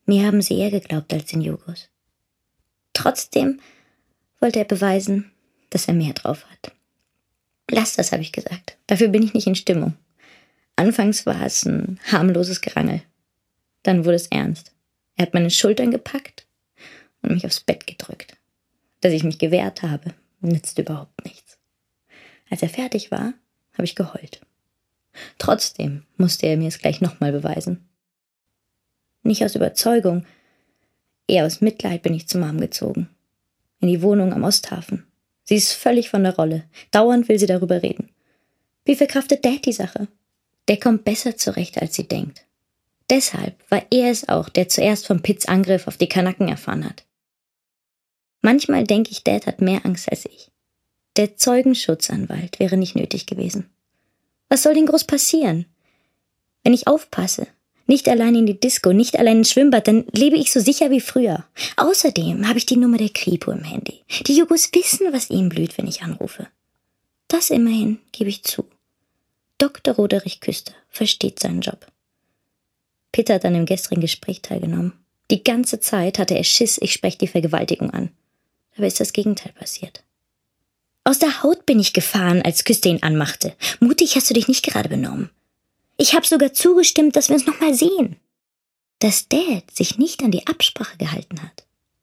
Mir haben sie eher geglaubt als den Jugos. Trotzdem wollte er beweisen, dass er mehr drauf hat. Lass das, habe ich gesagt. Dafür bin ich nicht in Stimmung. Anfangs war es ein harmloses Gerangel. Dann wurde es ernst. Er hat meine Schultern gepackt und mich aufs Bett gedrückt. Dass ich mich gewehrt habe, nützte überhaupt nichts. Als er fertig war, habe ich geheult. Trotzdem musste er mir es gleich nochmal beweisen. Nicht aus Überzeugung, eher aus Mitleid bin ich zu Mom gezogen. In die Wohnung am Osthafen. Sie ist völlig von der Rolle. Dauernd will sie darüber reden. Wie verkraftet Dad die Sache? Der kommt besser zurecht, als sie denkt. Deshalb war er es auch, der zuerst von Pitts Angriff auf die Kanaken erfahren hat. Manchmal denke ich, Dad hat mehr Angst als ich. Der Zeugenschutzanwalt wäre nicht nötig gewesen. Was soll denn groß passieren? Wenn ich aufpasse, nicht allein in die Disco, nicht allein ins Schwimmbad, dann lebe ich so sicher wie früher. Außerdem habe ich die Nummer der Kripo im Handy. Die Jugos wissen, was ihnen blüht, wenn ich anrufe. Das immerhin gebe ich zu. Dr. Roderich Küster versteht seinen Job. Peter hat an dem gestrigen Gespräch teilgenommen. Die ganze Zeit hatte er Schiss, ich spreche die Vergewaltigung an. Dabei ist das Gegenteil passiert. Aus der Haut bin ich gefahren, als Küster ihn anmachte. Mutig hast du dich nicht gerade benommen. Ich habe sogar zugestimmt, dass wir uns nochmal sehen. Dass Dad sich nicht an die Absprache gehalten hat.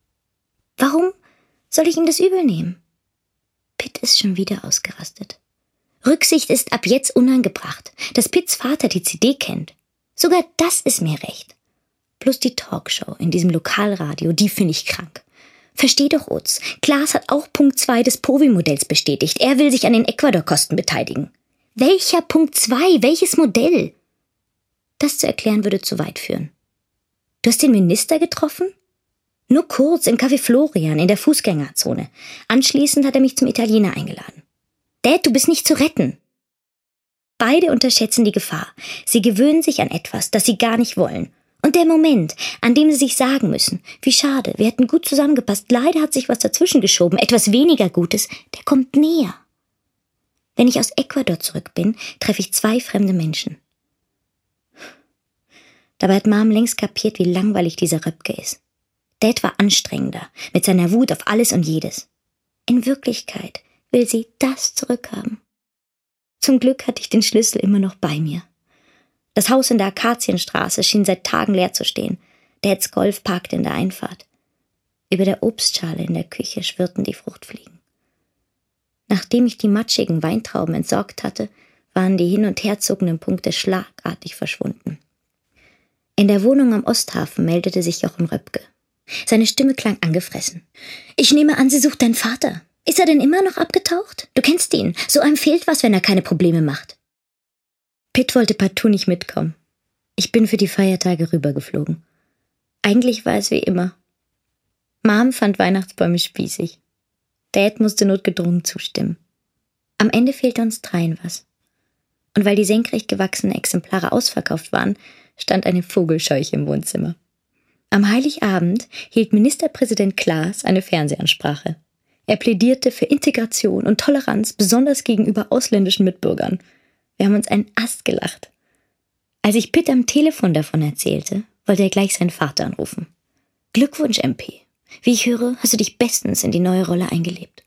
Warum soll ich ihm das übel nehmen? Pitt ist schon wieder ausgerastet. Rücksicht ist ab jetzt unangebracht, dass Pitts Vater die CD kennt. Sogar das ist mir recht. Bloß die Talkshow in diesem Lokalradio, die finde ich krank. Versteh doch, Utz. Klaas hat auch Punkt 2 des Povi-Modells bestätigt. Er will sich an den Ecuador-Kosten beteiligen. Welcher Punkt 2? Welches Modell? Das zu erklären würde zu weit führen. Du hast den Minister getroffen? Nur kurz im Café Florian in der Fußgängerzone. Anschließend hat er mich zum Italiener eingeladen. Dad, du bist nicht zu retten. Beide unterschätzen die Gefahr. Sie gewöhnen sich an etwas, das sie gar nicht wollen. Und der Moment, an dem sie sich sagen müssen, wie schade, wir hätten gut zusammengepasst, leider hat sich was dazwischen geschoben, etwas weniger Gutes, der kommt näher. Wenn ich aus Ecuador zurück bin, treffe ich 2 fremde Menschen. Dabei hat Mom längst kapiert, wie langweilig dieser Röpke ist. Dad war anstrengender, mit seiner Wut auf alles und jedes. In Wirklichkeit will sie das zurückhaben. Zum Glück hatte ich den Schlüssel immer noch bei mir. Das Haus in der Akazienstraße schien seit Tagen leer zu stehen. Dads Golf parkte in der Einfahrt. Über der Obstschale in der Küche schwirrten die Fruchtfliegen. Nachdem ich die matschigen Weintrauben entsorgt hatte, waren die hin- und herzuckenden Punkte schlagartig verschwunden. In der Wohnung am Osthafen meldete sich Jochen Röpke. Seine Stimme klang angefressen. »Ich nehme an, sie sucht deinen Vater. Ist er denn immer noch abgetaucht? Du kennst ihn. So einem fehlt was, wenn er keine Probleme macht.« Pitt wollte partout nicht mitkommen. Ich bin für die Feiertage rübergeflogen. Eigentlich war es wie immer. Mom fand Weihnachtsbäume spießig. Dad musste notgedrungen zustimmen. Am Ende fehlte uns 3 was. Und weil die senkrecht gewachsenen Exemplare ausverkauft waren, stand eine Vogelscheuche im Wohnzimmer. Am Heiligabend hielt Ministerpräsident Klaas eine Fernsehansprache. Er plädierte für Integration und Toleranz, besonders gegenüber ausländischen Mitbürgern. Wir haben uns einen Ast gelacht. Als ich Pitt am Telefon davon erzählte, wollte er gleich seinen Vater anrufen. »Glückwunsch, MP. Wie ich höre, hast du dich bestens in die neue Rolle eingelebt.«